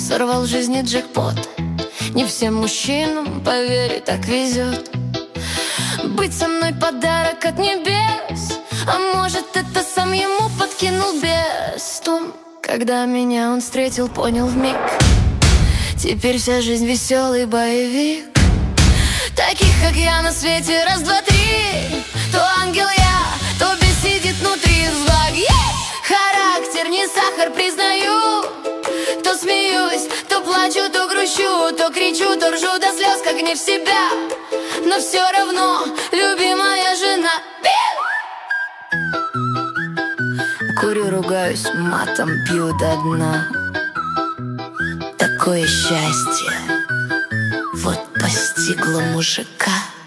сорвал в жизни джекпот. Не всем мужчинам, поверь, так везет. Быть со мной подарок от небес, а может, это сам ему подкинул бес. Том, когда меня он встретил, понял вмиг. Теперь вся жизнь веселый боевик. Таких, как я, на свете раз, два, три. То ангел я, то бес сидит внутри. Злак, характер не сахар, признаю. То смеюсь, то плачу, то грущу, то кричу, то ржу до слез, как не в себя. Но все равно любимая жена. Курю, ругаюсь матом, пью до дна. Такое счастье вот постигло мужика.